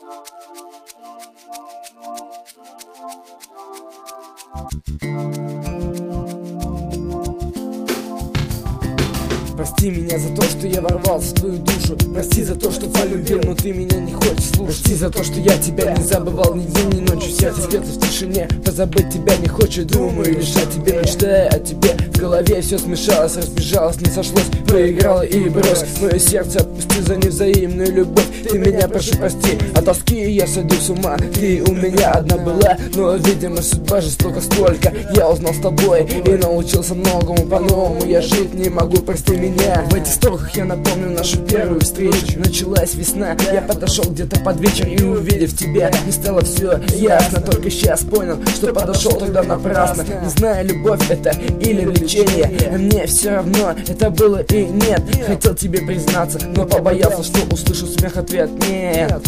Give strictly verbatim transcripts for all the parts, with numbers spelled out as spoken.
Прости меня за то, что я ворвался в твою душу. Прости за то, что полюбил, но ты меня не хочешь слушать. Прости за то, что я тебя не забывал ни день, ни ночью. Сердце бьется в тишине, позабыть тебя не хочет. Думаю лишь о тебе, мечтая о тебе. В голове все смешалось, разбежалось, не сошлось. Проиграла и брось. Мое сердце отпусти за невзаимную любовь. Ты меня прошу прости, от тоски я сойду с ума. Ты у меня одна была, но видимо судьба жестока столько. Я узнал с тобой и научился многому по-новому. Я жить не могу, прости меня. В этих строках я напомню нашу первую встречу. Началась весна, я подошел где-то под вечер, и увидев тебя, не стало все ясно. Только сейчас понял, что подошел тогда напрасно. Не знаю, любовь это или влечение, мне все равно, это было и нет. Хотел тебе признаться, но побоялся, что услышу смех, ответ нет.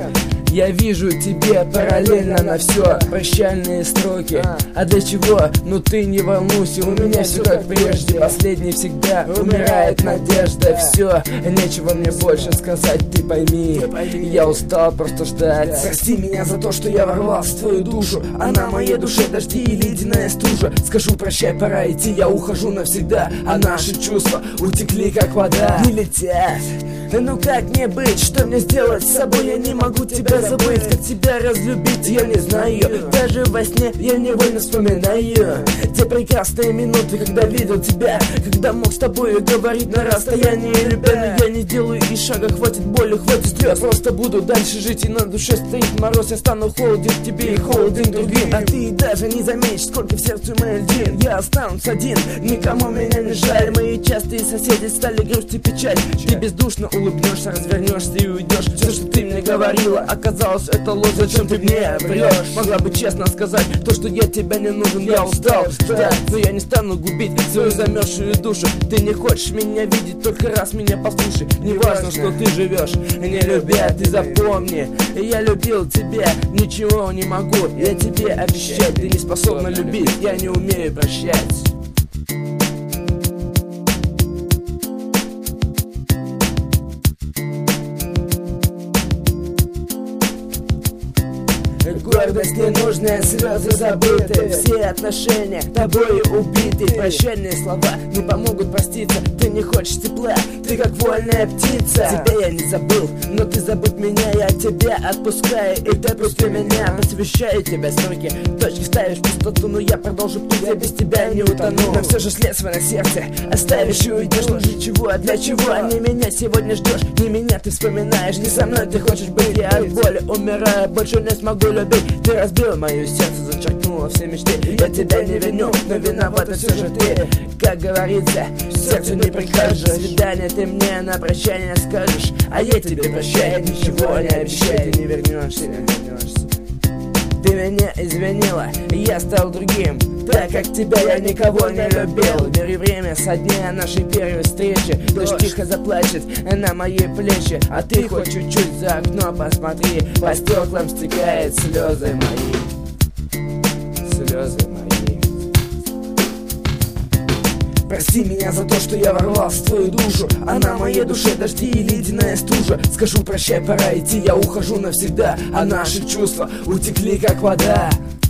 Я вижу тебе параллельно на все прощальные строки. А для чего? Ну ты не волнуйся, у меня все как прежде. Последний всегда умирает надежда. Все, нечего мне больше сказать, ты пойми. Я устал просто ждать. Прости меня за то, что я ворвался в твою душу. А на моей душе дожди и ледяная стужа. Скажу прощай, пора идти, я ухожу навсегда. А наши чувства утекли как вода. Не летят. Ну как мне быть, что мне сделать с собой? Я не могу тебя забыть, как тебя разлюбить, я не знаю. Даже во сне я невольно вспоминаю те прекрасные минуты, когда видел тебя, когда мог с тобой говорить на расстоянии. Любя, но я не делаю и шага, хватит боли, хватит слез. Просто буду дальше жить, и на душе стоит мороз. Я стану холоден к тебе и холоден к другим. А ты даже не заметишь, сколько в сердце моей льдин. Я останусь один, никому меня не жаль. Мои частые соседи стали грусть и печаль. Ты бездушно улыбнешься, развернешься и уйдешь. Все, что ты мне говорила, оказалось, это ложь. Зачем ты мне врешь? Могла бы честно сказать то, что я тебя не нужен. Я устал ждать, но я не стану губить свою замерзшую душу. Ты не хочешь меня видеть, только раз меня послушай. Не важно, что ты живешь, не любя, ты запомни. Я любил тебя, ничего не могу я тебе обещать. Ты не способна любить, я не умею прощать. Гордость ненужная, слезы забыты, все отношения тобой убиты. Прощальные слова не помогут проститься. Ты не хочешь тепла, ты как вольная птица. Тебя я не забыл, но ты забудь меня. Я тебя отпускаю, и ты отпусти меня. Посвящаю тебя строки, точки ставишь в пустоту, но я продолжу путь, я без тебя не утону. Но все же след свой на сердце оставишь и уйдешь. Но для чего, а для чего? Не меня сегодня ждешь, не меня ты вспоминаешь. Не со мной ты хочешь быть, я от боли умираю, больше не смогу любить. Ты разбил мое сердце, зачеркнула все мечты. Я тебя не виню, но виновата все же ты. Как говорится, сердцу не прикажешь. До свидания ты мне на прощание скажешь, а я тебе прощаю, ничего не обещаю. Ты не вернешься, не вернешься. Ты меня извинила, я стал другим, так как тебя я никого не любил. Бери время со дня нашей первой встречи. Дождь тихо заплачет на мои плечи, а ты хоть чуть-чуть за окно посмотри. По стеклам стекают слезы мои, слезы мои. Прости меня за то, что я ворвался в твою душу. А на моей душе дожди и ледяная стужа. Скажу прощай, пора идти, я ухожу навсегда. А наши чувства утекли как вода.